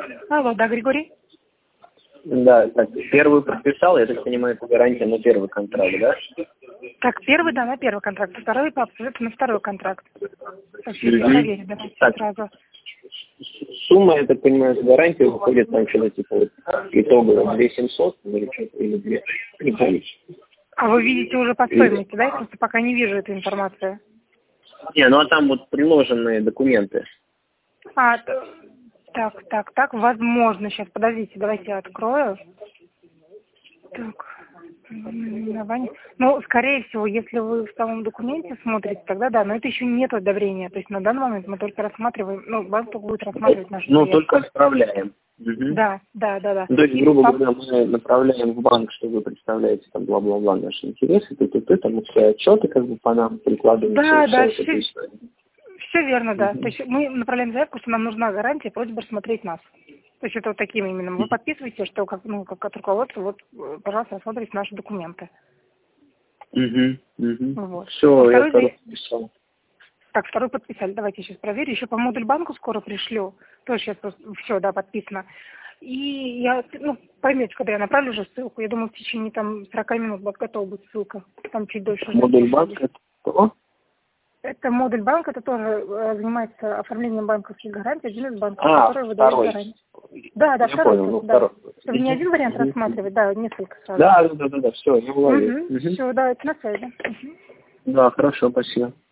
Алло, да, Григорий? Да, так, первую подписал, я так понимаю, это гарантия на первый контракт, да? Так, первый, да, на первый контракт, второй по абсолютно на второй контракт. Проверить, давайте Так, сразу. сумма, я так понимаю, с гарантией выходит там что-то типа вот итогово 2700 или что-то, или 2, не помню. А вы видите уже по стоимости, да? Я просто пока не вижу эту информацию. Не, ну а там вот приложенные документы. Так, возможно, сейчас, подождите, давайте я открою. Так, наименование. Ну, скорее всего, если вы в самом документе смотрите, тогда да, но это еще нет одобрения. То есть на данный момент мы только рассматриваем, ну, банк только будет рассматривать наши Ну, заявки. только отправляем. Угу. Да. Ну, то есть, грубо говоря, мы направляем в банк, что вы представляете там бла-бла-бла наши интересы, там и все отчеты как бы по нам прикладываем. Да, все верно, да. То есть мы направляем заявку, что нам нужна гарантия, просьба рассмотреть нас. То есть это вот таким именно. Вы подписываете, что как от руководства, вот, пожалуйста, рассмотрите наши документы. Вот. Все, я второй подписал. Так, второй подписали. Давайте сейчас проверю. Еще по модуль банку скоро пришлю. Тоже сейчас все, да, подписано. И я, поймете, когда я направлю уже ссылку, я думаю, в течение там 40 минут готова будет ссылка. Там чуть дольше. Модуль банка это что? Это модуль банк, это тоже занимается оформлением банковских гарантий, один из банков, который выдает гарантии. Да, второй. Чтобы не один вариант рассматривать, да, несколько сразу. Да, все, я уловил. Все, да, это на связи. Да, хорошо, спасибо.